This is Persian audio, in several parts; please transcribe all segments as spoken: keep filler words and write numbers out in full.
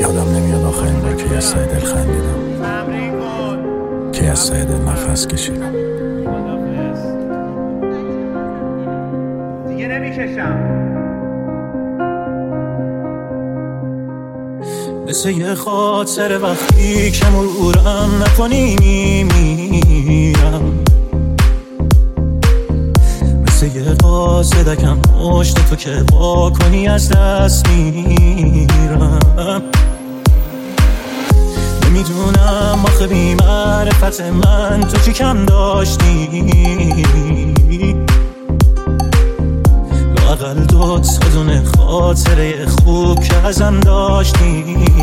یادم نمیاد آخرین بار که از سای دل خندیدم، که از سای دل نفس کشیدم. دیگه نمیکشم. مثل یه خاطر وقتی که مرورم نکنی میمیرم، مثل یه قاصدکم پشت تو که با کنی از دست میرم. نمیدونم آخه بی معرفت من تو چی کم داشتی، لااقل دو تا دونه خاطره خوب که ازم داشتی.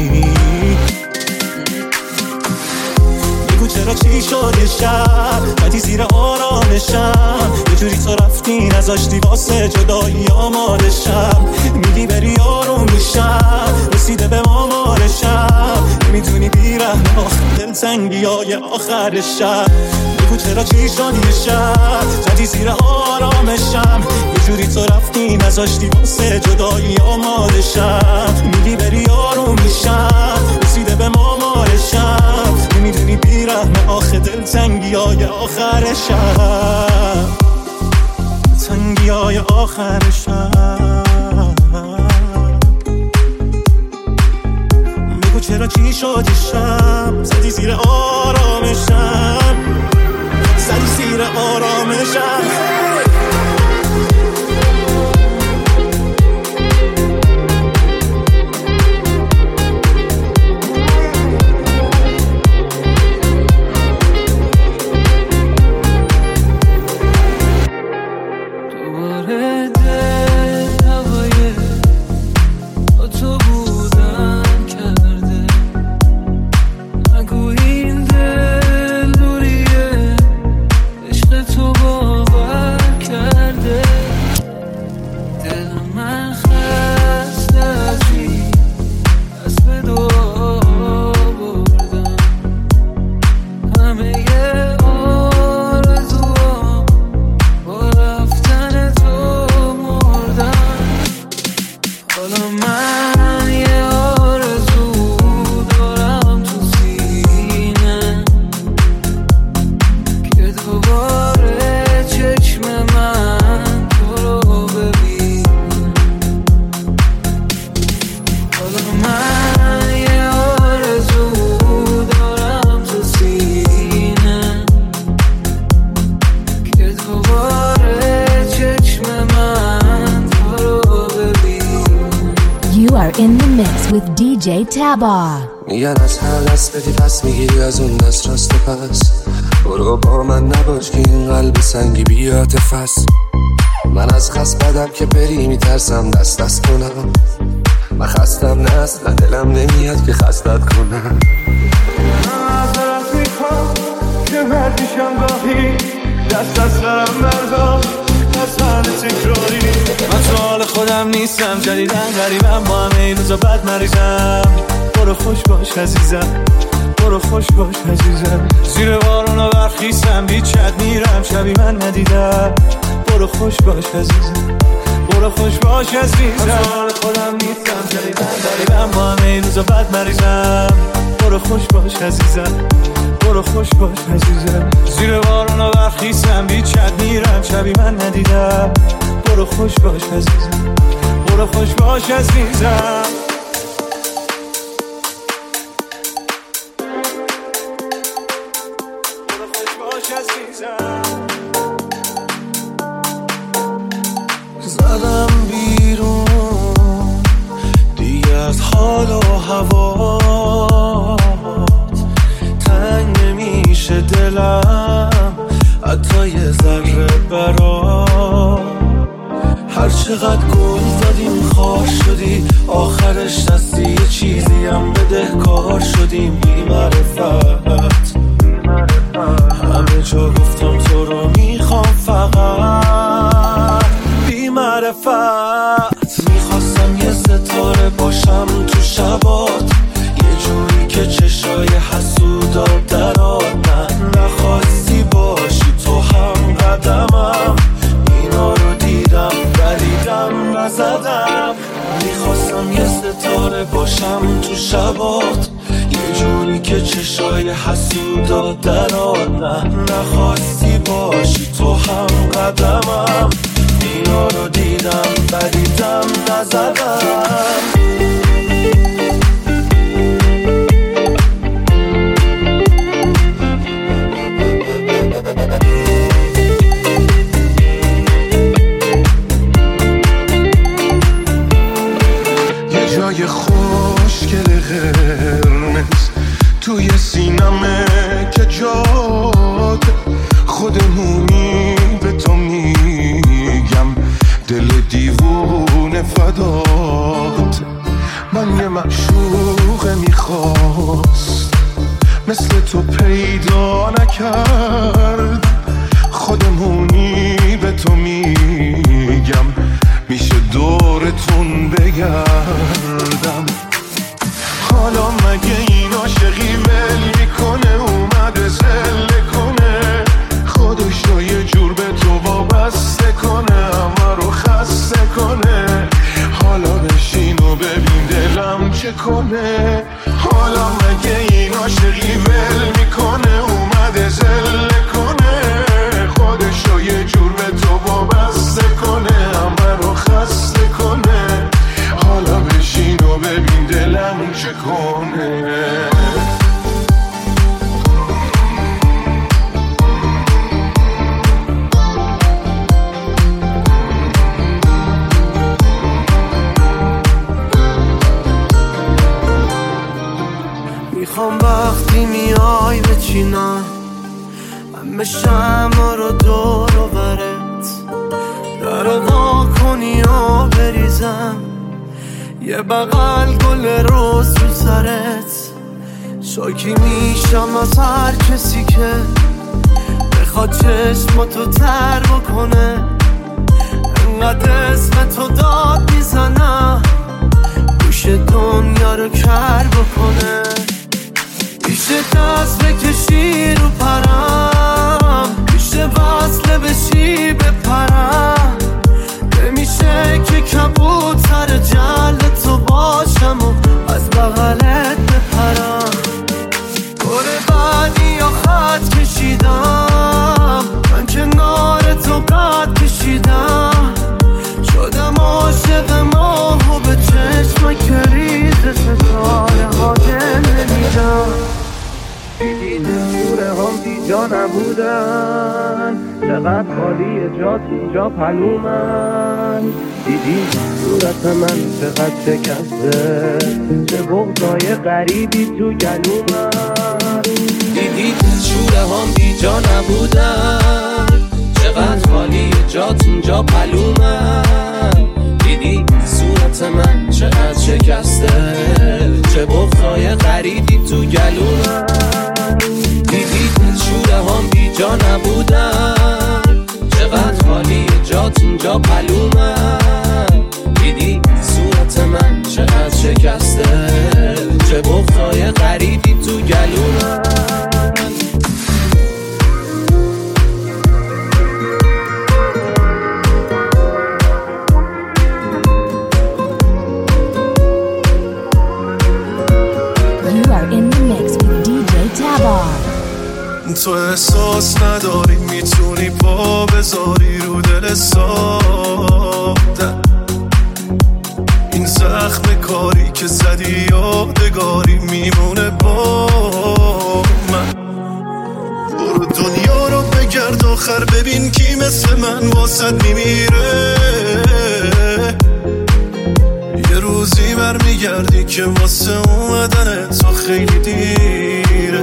بگو چرا چی شد یه شب بدی زیر آرامشم، یه جوری تو رفتی نذاشتی واسه جدایی آمادشم. میگی بری آروم میشم، رسیده به مامارشم، نمیدونی بیرحم آخر دلتنگی های آخر شب. بگو چرا چی شد یه شب زدی زیر آرامشم، یه جوری تو رفتی نذاشتی واسه جدایی آمادشم. میگی بری آروم میشم، رسیده به مامارشم، نمیدونی بیرحم آخه دلتنگی های آخر شب، تنگی های آخر شب. بگو چرا چی شد یه شب زدی زیر آرامشم، زدی زیر آرامشم. In the mix with دی جی Taba. میگن از هر دست بدی پس میگیری از اون دست راست پس. برو با من نباش که این قلب سنگی بیات فس. من از خست بدم که بری میترسم دست دست کنم. من خستم نه اصلا دلم نمیاد که خستت کنم. من از طرف میخوام که مردیشم گاهی دست از سرم بردار از حال تکراری. من تو حال خودم نیستم، جدیدن غریبم، با همه این روزا بد مریضم. برو خوش باش عزیزم، برو خوش باش عزیزم. زیر بارونا برخیستم بیچت میرم شبی من ندیدم. برو خوش باش عزیزم، برو خوش باش عزیزم. من تو حال خودم نیستم، جدیدن غریبم، با همه این روزا بد مریضم. برو خوش باش عزیزم، برو خوش باش عزیزم. زیر بارونا برخیستم بیچت میرم شبی من ندیدم. برو خوش باش عزیزم، برو خوش باش عزیزم. برو خوش باش عزیزم. زدم بیرون دیگه از حال و هوا، تنگ نمیشه دلم حتی یه ذره برا. هر چقدر گل زدیم خار شدی، آخرش دستی یه چیزی هم بده کار شدیم. بی معرفت همه جا گفتم تو رو میخوام فقط. بی معرفت میخواستم یه ستاره باشم تو شبات، یه جوری که چشای حسودات درات. من نخواستی باشی تو هم قدمم، اینا رو دیدم ولیدم نزدم. میخواستم میخواستم یه ستاره باشم تو شبات، یه جوری که چشای حسودات درات. نه نخواستی باشی تو هم قدمم، اینا رو دیدم بدیدم نزدم. جای خوشگل قرمز توی سینمه که جاده خودمونی به تو میگم، دل دیوونه فدات. من یه معشوق میخواست مثل تو پیدا نکرد، خودمونی به تو میگم میشه دورتون بگردم. حالا مگه این عاشقی ول میکنه اومده زله کنه، خودشو یه جور به تو وابسته کنه، همه رو خسته کنه. حالا بشین و ببین دلم چه کنه. حالا مگه این عاشقی ول میکنه اومده زله کنه، خودشو یه جور به تو وابسته کنه، همه رو خسته کنه. حالا بشین و ببین دلم چه کنه. میخوام وقتی میای بچینم همه شمع رو دور و برت، در وا کنی و بریزم یه بغل گل روز رو سرت. شاکی میشم از هر کسی که بخواد چشماتو تر بکنه، انقدر اسم تو داد میزنم گوش دنیا رو کر بکنه. میشه دست بکشی رو پرم، میشه وصله بشی بپرم، نمیشه که کبوتر جلد تو باشم و از بغلت بپرم. گره بعدی یا خط کشیدم، من کنار تو قد کشیدم، شدم عاشق ماه و به چشم کریز ستاره ها دل نمیدم. دیدی دلوره هم بی جا نبودن، چقدر خالی جات اینجا پلومن. دیدی صورت من چقدر شکسته، چه بغضای غریبی تو گلومن. دیدی دلشوره هم بی جا نبودن، چقدر خالی جات اینجا پلومن. دیدی صورت من چقدر شکسته، چه بغضای غریبی تو گلومن. دیدی دلشوره هم بی جا نبودن، چقدر خالی جات اینجا پلومن. دیدی صورت من چقدر شکسته، چه بغضای غریبی تو گلومن. تو احساس نداری میتونی پا بذاری رو دل سادم، این زخم کاری که زدی یادگاری میمونه با من. برو دنیا رو بگرد آخر ببین کی مثل من واسد میمیره، یه روزی برمیگردی که واسه اومدن تو خیلی دیره.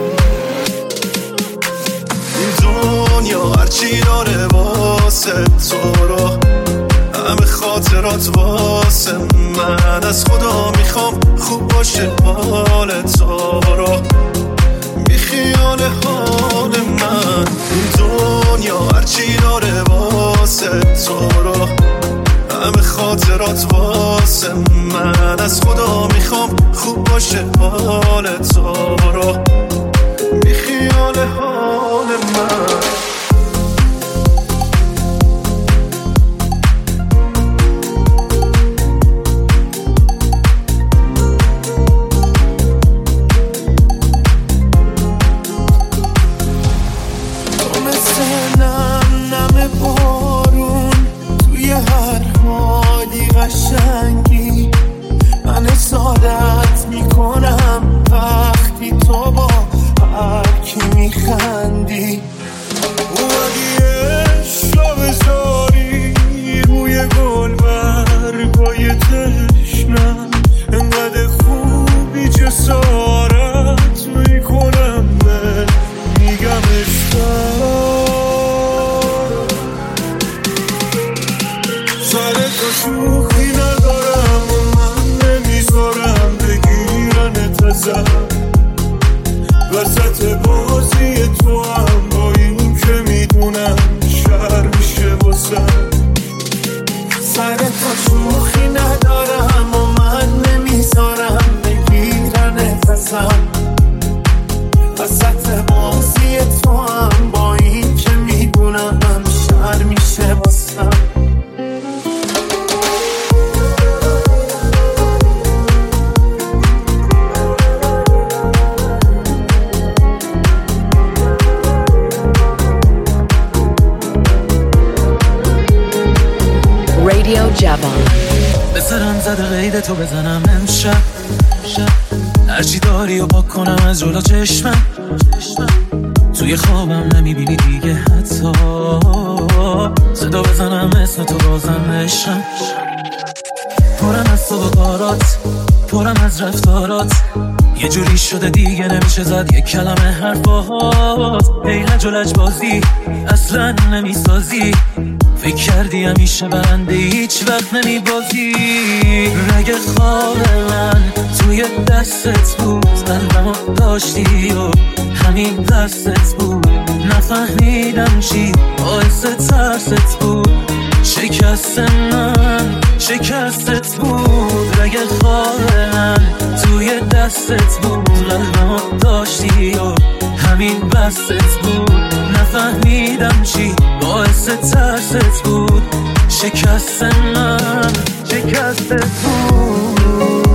دنیا هرچی داره واسه تو رو، همه خاطرات واسه من، از خدا میخوام خوب باشه حال تو رو، بی خیال حال من. دنیا هرچی داره واسه تو رو، همه خاطرات واسه من، از خدا میخوام خوب باشه حال تو رو، بی خیال حال من. قشنگی، من سعادت میکنم وقتی تو با هر کی میخندی. اومدی عشقا بذاری روی گل برگای تشنم، انقدر خوبی جسارت میکنم من میگم عشقم. سر تو شوخی ندارم و من نمیذارم بگیرنت ازم، وسط بازی تو هم با این که میدونم شر میشه واسم. سر تو شوخی ندارم و من نمیذارم بگیرنت ازم، وسط بازی تو هم با این که میدونم شر میشه واسم. رادیو جوان. بذارم زده قید تو بزنم امشب، هرچی داری و پاک کنم از جلو چشمم، توی خوابم نمیبینی دیگه حتی، صدا بزنم اسم تو بازم عشقم. پرم از تو و کارات، پرم از رفتارات، یه جوری شده دیگه نمیشه زد یک کلمه حرفات. ای لج و لج بازی اصلا نمیسازی، فکر کردی همیشه برنده هیچ وقت نمیبازی. رگ خواب من توی دستت بود، قلبمو داشتی و همین دستت بود، نفهمیدم چی باعث ترست بود. شکست من شکستت بود، رگ خواب من توی دستت بود، قلبمو داشتی و همین بستت بود، نفهمیدم چی باعث ترست بود. شکست من شکستت بود.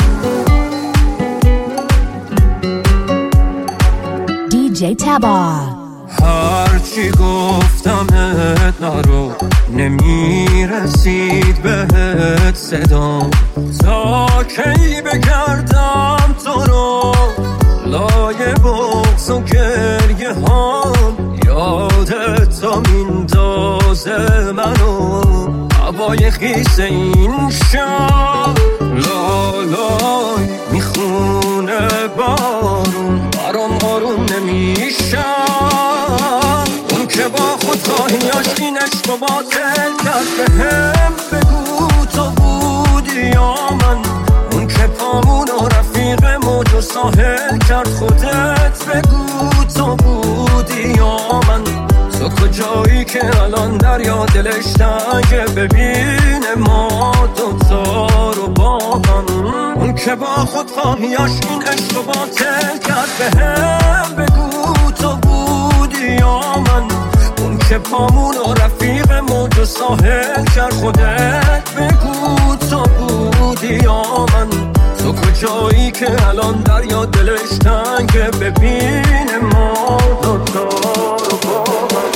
دی جی Tabar. هرچی گفتمت نرو، نمیرسید بهت صدام، تا کی بگردم تو رو لای بغض و گریه هام. یادت تا میندازه منو هوای خیس این شب، لالای میخونه بارون برام آروم نمیشم. اون که با خود خواهیاش این عشق و باطل کرد، به هم بگو تو بودی یا من. اون که پامون و رفیق موج و ساحل کرد، خودت بگو تو بودی یا من. تو کجایی که الان دریا دلش تنگه، ببینه ما دوتا رو با هم. اون که با خود خواهیاش این عشق رو باطل کرد، به هم بگو تو بودی یا من. اون که پامون و رفیق موج و ساحل کرد، خودت بگو تو بودی یا من. تو کجایی که الان دریا دلش تنگه، ببینه ما دوتا رو با هم.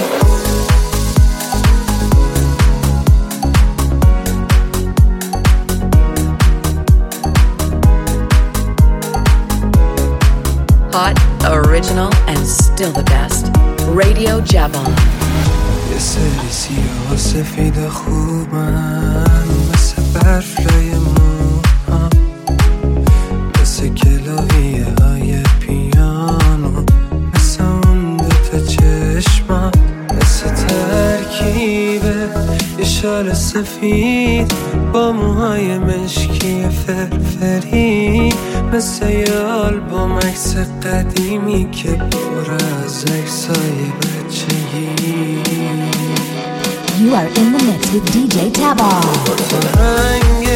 Hot, original, and still the best. Radio Javan. یه سری سیاه سفید خوبن، مثل برف لای موها، مثل کلاویه های پیانو، مثل اون دوتا چشما، مثل ترکیبه یه شال سفید با موهای مشکی فرفری، مثل یه آلبوم عکس قدیمی که پر از عکسای بچگی. You are in the mix with دی جی Tabar. رنگ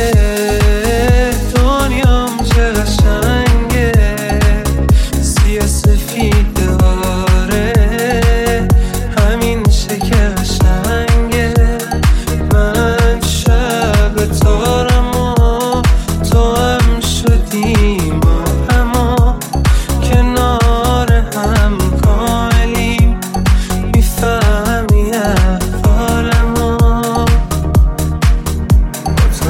دنیام چه قشنگه، سیاه سفید داره، همین که قشنگه. من شب تارم و تو هم شدیم، اما کنار هم کاملیم. میفهمی احوالمو، با تو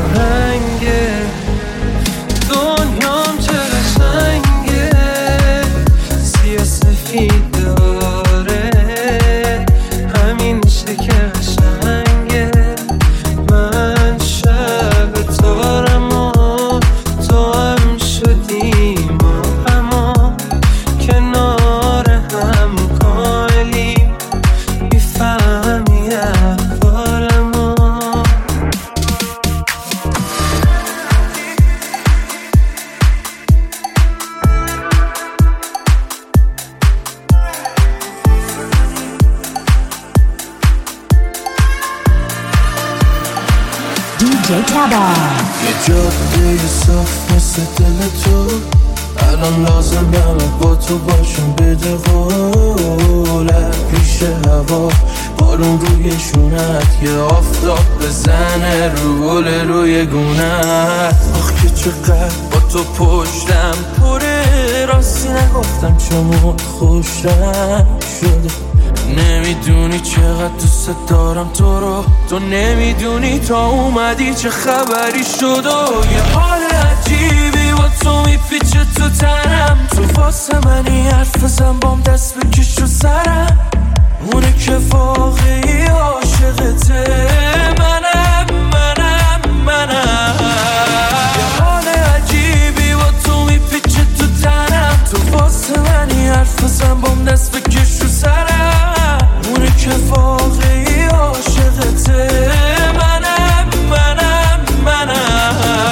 یه جاده صاف مثل دل تو الان لازمه با تو باشم بده قوله میشه هوا بارون روی شونت یه آفتاب بزنه رول روی گونت آخ که چقدر با تو پشتم پره راستی نگفتم چمون خوشم شده نمیدونی چقدر دوست دارم تو رو تو نمیدونی تا اومدی چه خبری شد و یه حال عجیبی با تو میپیچه تو تنم تو واسه منی حرف بزن بام دست بکش رو سرم اونه که واقعی عاشقته منم منم منم یه حال عجیبی با تو میپیچه تو تنم تو واسه منی حرف بزن بام دست بکش رو سرم اونه که واقعی عاشقته منم منم منم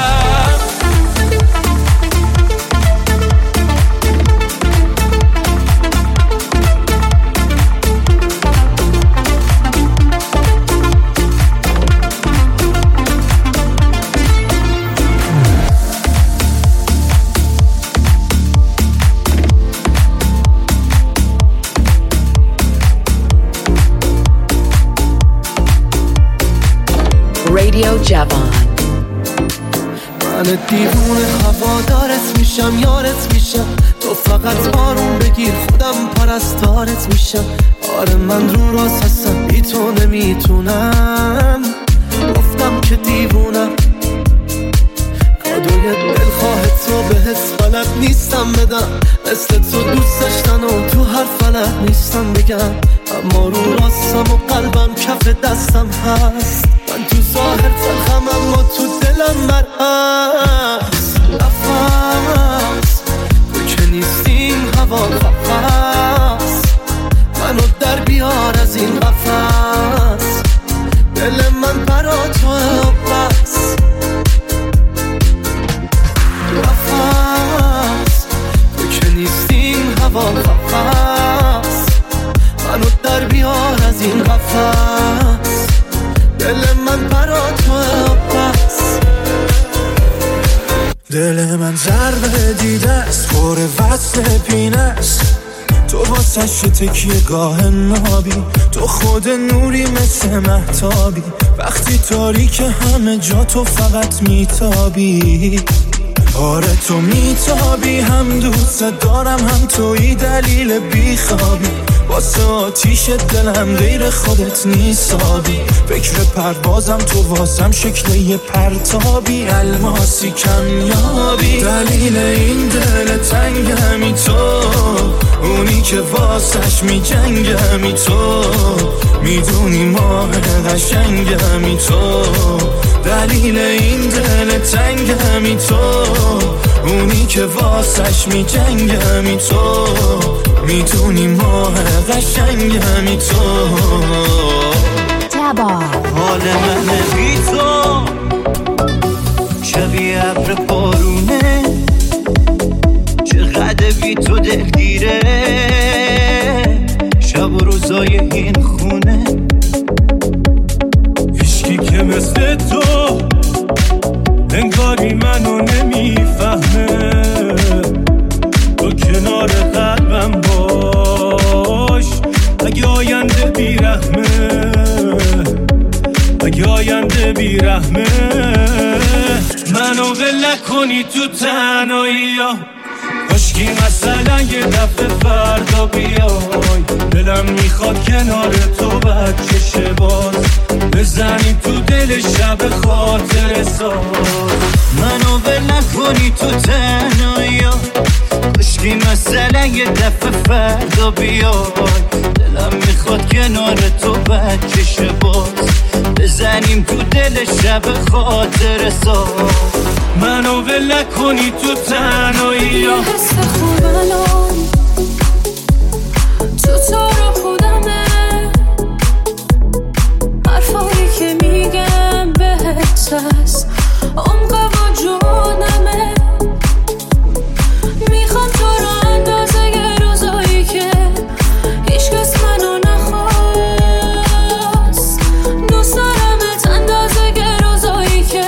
Radio Javon. من دیوونه هوادارت میشم یارت میشم تو فقط بارون بگیر خودم پرستارت میشم آره من رو راست هستم بی تو نمیتونم گفتم که دیوونم کادوی دلخواه تو به حس بلد نیستم بدم مثل تو دوست داشتن و تو هر فلت نیستم بگم اما رو راستم و قلبم کف دستم هست من تو ظاهر تلخم اما تو دلم مرهست نفس تو که نیستیم هوا قفص منو در بیار از این قفص دل من برا تو بس نفس تو که نیستیم هوا قفص منو در بیار از این قفص دل من برا تو بس دل من ضربه دیده است پر وصل پینه است تو واسه تکیه گاه نابی تو خود نوری مثل مهتابی وقتی تاریک همه جا تو فقط میتابی آره تو میتابی هم دوست دارم هم توی دلیل بیخوابی واسه آتیش دلم غیر خودت نیسابی فکر پروازم تو واسم شکل یه پرتابی الماسی کمیابی دلیل این دل تنگمی تو اونی که واسش میجنگمی تو میدونی ماه قشنگمی تو دلیل این دل تنگمی تو اونی که واسش میجنگمی تو میدونی ماه قشنگمی تو حال من بی تو شبیه ابر بارونه چقدر بی تو دلگیره شب و روزای این خونه عشقی که مثل تو انگاری منو نمیفهمه تو کنار قلبم باش اگه آینده بیرحمه اگه آینده بیرحمه منو ول نکنی تو تنهایی ها کاشکی مثلا یه دفعه فردا بیای دلم میخواد کنار تو بچه شه باز بزنی تو دل شب خاطر ساز منو ول نکنی تو تنهایی ها کاشکی مثلا یه دفعه فردا بیای دلم میخواد کنار تو بچه شه باز بزنیم تو دل شب خاطر ساز منو ول نکنی تو تنهایی ها حس خوب الان تو تو رو خودمه حرفایی که میگم بهت هست عمق وجودمه میخوام تو رو اندازه یه روزایی که هیچ کس منو نخواست دوست دارمت اندازه یه روزایی که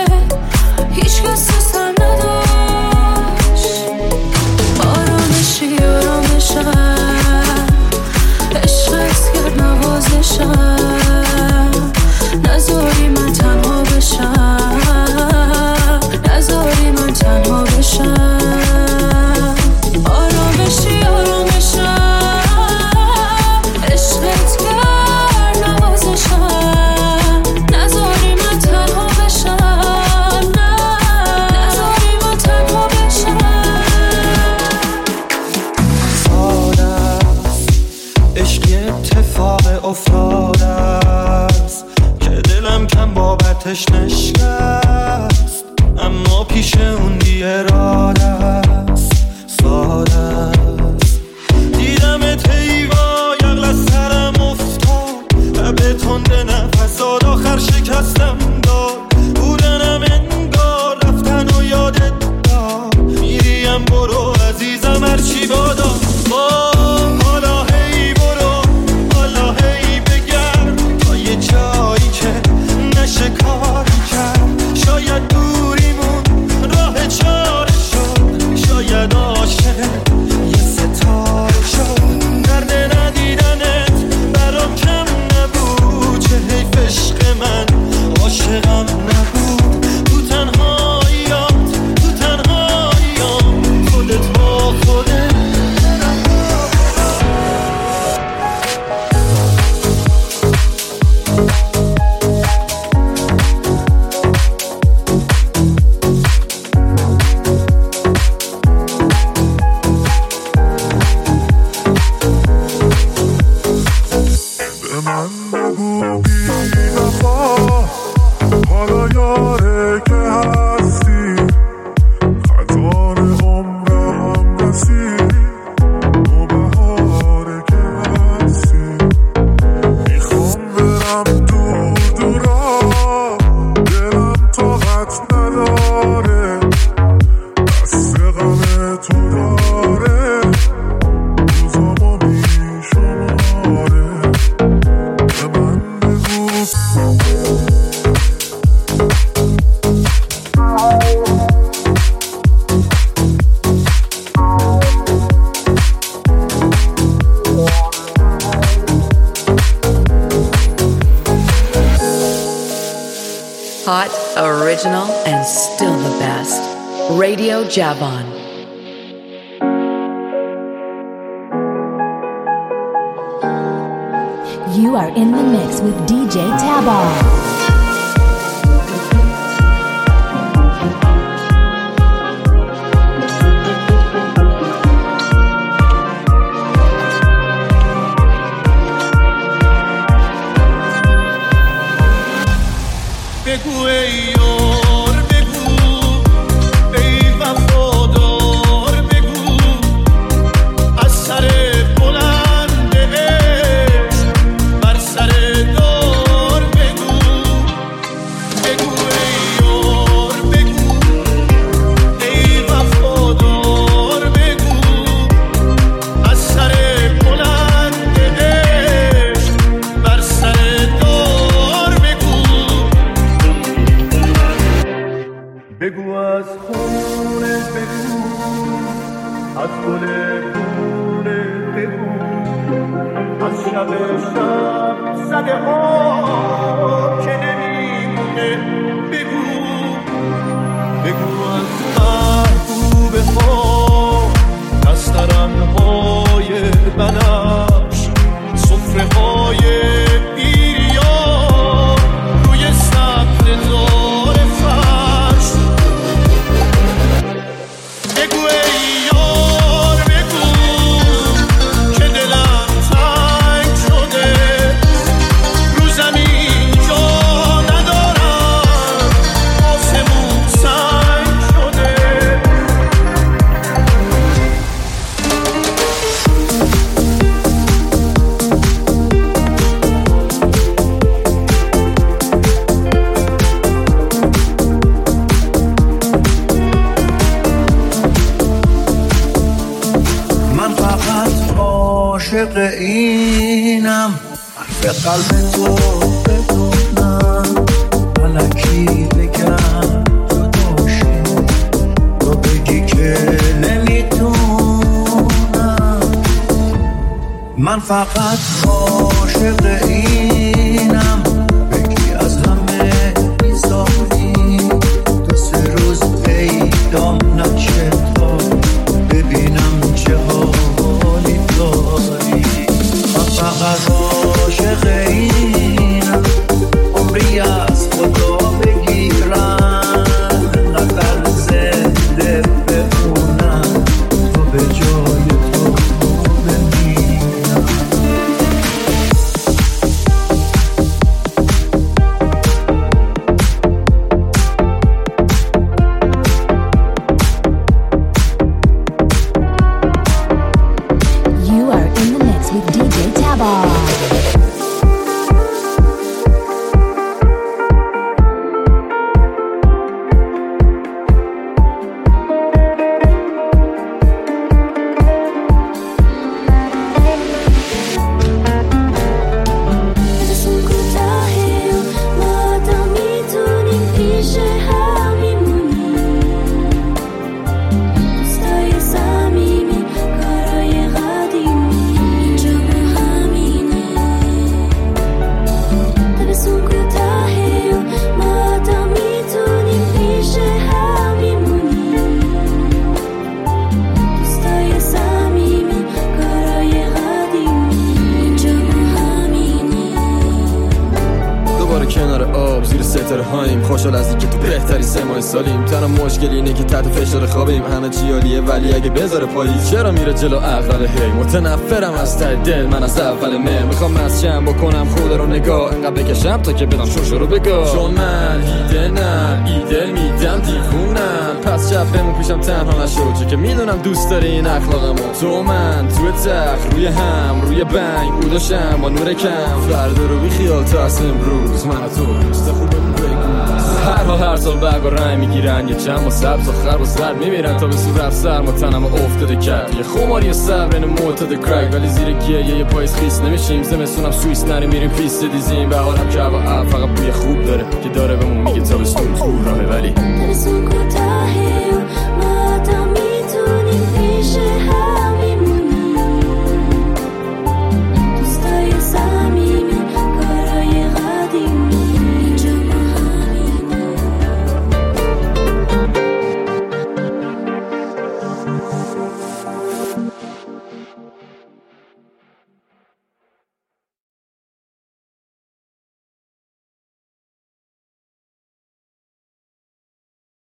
original and still the best. Radio Javon. You are in the mix with D J Tabar. بگو ای یار بگو ای وفادار بگو از سر بلند عشق بر سر دار بگو بگو ای یار بگو ای وفادار بگو از سر بلند عشق بر سر دار بگو بگو از خونه بگو از گل خونه بگو از شب شب زده ها که نمیمونه بگو بگو از محبوبه ها دسترنهای بنفش سفره های بیریان روی سطر دار فرش بگو ای یار بگو که دلم تنگ شده رو زمین جا ندارم آسمون سنگ شده من فقط عاشق اینم حرف قلب تو بدونم الکی بگم جداشی تو بگی که نمیتونم من فقط عاشق اینم بگی از همه بیزاری دو سه روز پیدام نشه تا ببینم چه حالی داری من فقط عاشق اینم عمری از خدا بگیرم نقل زنده بمونم تا به جای تو بمیرم You are in the mix with D J Tabar. خوشحال از اینکه تو بهتری سه ماه سالیم تنها مشکل اینه که تحت فشار خوابیم همه چی عالیه ولی اگه بذاره پاییز چرا میره جلو عقل هی متنفرم از ته دل من از اول مه میخوام مسجم بکنم خدا رو نگاه انقدر بکشم تا که بدم شوشو رو بگاه چون من ایده نه ایده میدم دیوونم پس شب بمون پیشم تنها نشو چون که میدونم دوست داری این اخلاقمو تو من تو تخت روی هم روی بنگ بوداشم با نور کم فردا رو بی خیال تا از امروز من تو دوست خوبمون بگو هر حال هر سال برگ و رنگ میگیرن یه چند با سبز و خرب و سرد میمیرن تا به صورت سرما تنم افتاده کرد یه خماری صبر این معتاد کرک ولی زیر گیه یه پاییز خیس نمیشیم زمستونم سوئیس نری میریم پیست دیزیم بهارم که هوا فقط بوی خوب داره که داره بهمون میگه تابستون تو راهه ولی